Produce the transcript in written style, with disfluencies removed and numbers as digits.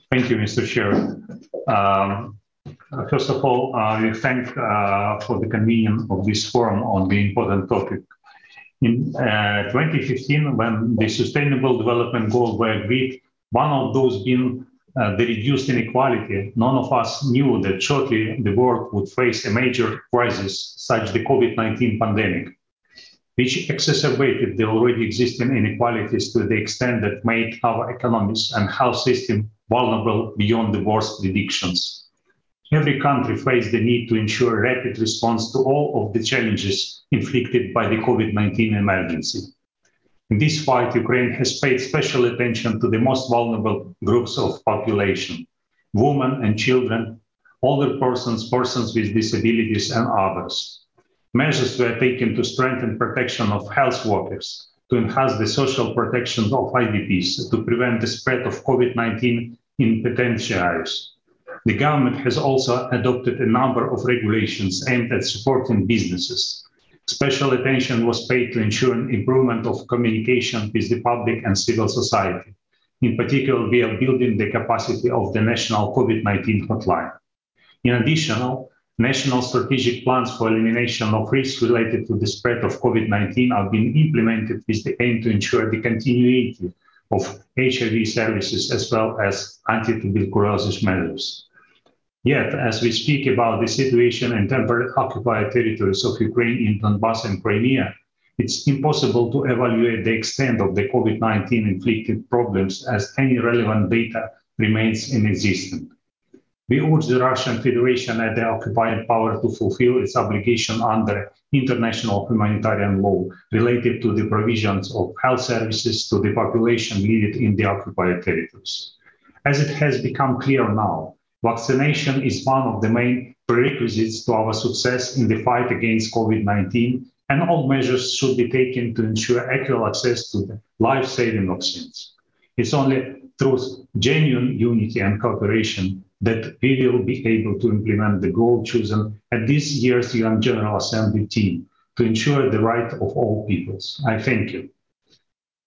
Thank you, Mr. Chair. Um, First of all, we thank for the convening of this forum on the important topic. In 2015, when the Sustainable Development Goals were agreed, one of those being the reduced inequality, none of us knew that shortly the world would face a major crisis, such the COVID-19 pandemic, which exacerbated the already existing inequalities to the extent that made our economies and health system vulnerable beyond the worst predictions. Every country faced the need to ensure rapid response to all of the challenges inflicted by the COVID-19 emergency. In this fight, Ukraine has paid special attention to the most vulnerable groups of population, women and children, older persons, persons with disabilities, and others. Measures were taken to strengthen protection of health workers, to enhance the social protection of IDPs, to prevent the spread of COVID-19 in penitentiaries. The government has also adopted a number of regulations aimed at supporting businesses. Special attention was paid to ensure improvement of communication with the public and civil society. In particular, we are building the capacity of the national COVID-19 hotline. In addition, national strategic plans for elimination of risks related to the spread of COVID-19 are being implemented with the aim to ensure the continuity of HIV services as well as anti-tuberculosis measures. Yet, as we speak about the situation in temporarily occupied territories of Ukraine in Donbass and Crimea, it's impossible to evaluate the extent of the COVID-19 inflicted problems as any relevant data remains inexistent. We urge the Russian Federation and the occupied power to fulfill its obligation under international humanitarian law related to the provisions of health services to the population living in the occupied territories. As it has become clear now, vaccination is one of the main prerequisites to our success in the fight against COVID-19, and all measures should be taken to ensure equal access to the life-saving vaccines. It's only through genuine unity and cooperation that we will be able to implement the goal chosen at this year's UN General Assembly team to ensure the right of all peoples. I thank you.